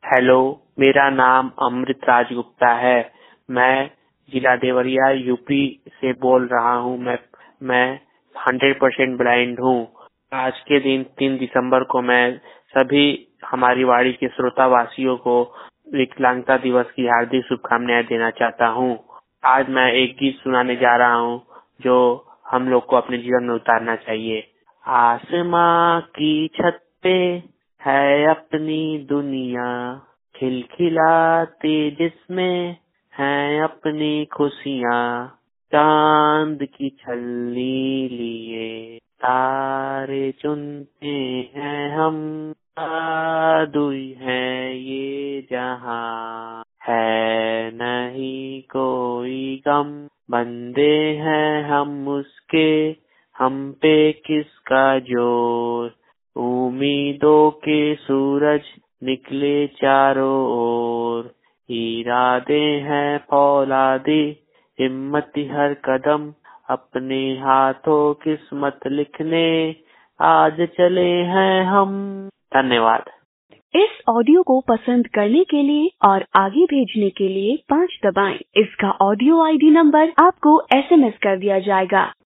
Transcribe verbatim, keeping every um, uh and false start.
Hello, मेरा नाम अमृत राज गुप्ता है। मैं जिला देवरिया यूपी से बोल रहा हूँ। मैं मैं हंड्रेड परसेंट ब्लाइंड हूँ। आज के दिन तीन दिसंबर को मैं सभी हमारी वाड़ी के श्रोतावासियों को विकलांगता दिवस की हार्दिक शुभकामनाएं देना चाहता हूँ। आज मैं एक गीत सुनाने जा रहा हूँ जो हम लोग को अपने जीवन में उतारना चाहिए। आसमां की छत पे है अपनी दुनिया, खिलखिलाती जिसमें हैं अपनी खुशियाँ। चांद की छलनी लिए तारे चुनते हैं हम, जादुई है ये जहां। है नहीं कोई गम, बंदे हैं हम उसके, हम पे किसका जोर। उम्मीदों के सूरज निकले चारों ओर, इरादे हैं फौलादी, हिम्मती हर कदम, अपने हाथों किस्मत लिखने आज चले हैं हम। धन्यवाद। इस ऑडियो को पसंद करने के लिए और आगे भेजने के लिए पाँच दबाएं। इसका ऑडियो आईडी नंबर आपको एसएमएस कर दिया जाएगा।